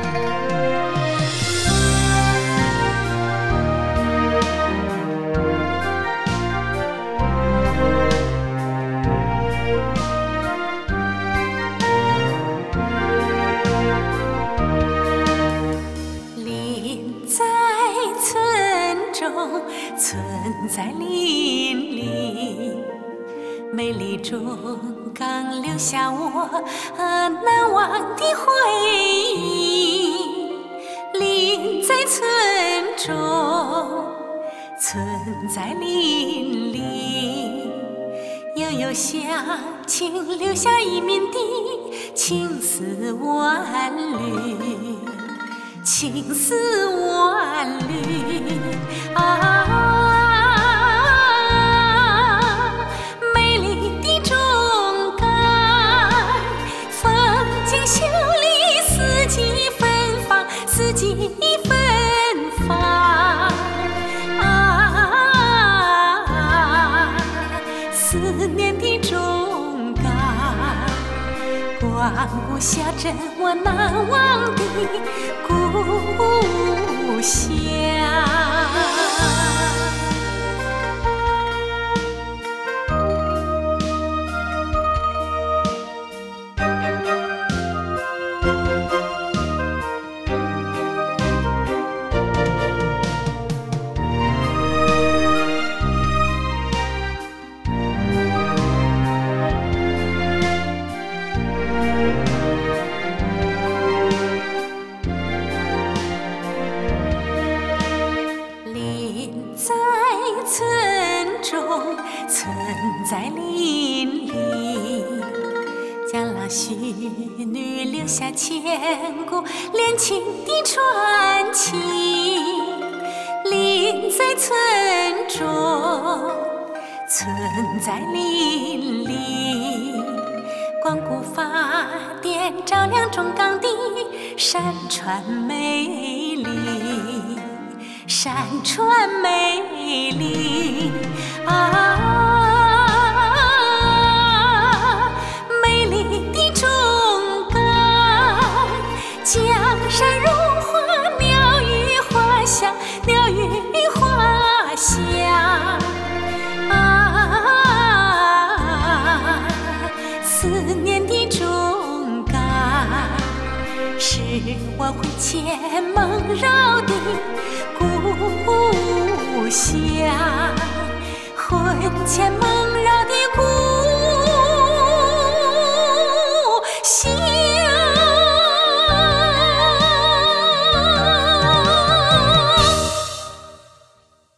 存在林里，美丽中刚留下我难忘的回忆。林在村中，村在林里，悠悠乡情留下一民的情丝万缕，情丝万缕啊！美丽的中港，风景秀丽，四季芬芳，四季芬芳啊！思念的中港，光顾下镇我难忘的故乡。村中，村在林里，江郎徐女留下千古恋情的传奇。林在村中，村在林里，光顾发电照亮中港的山川美丽，山川美丽啊！美丽的中港，江山如画，鸟语花香，鸟语花香啊！思念的中港，是我魂牵梦绕的故乡，魂牵梦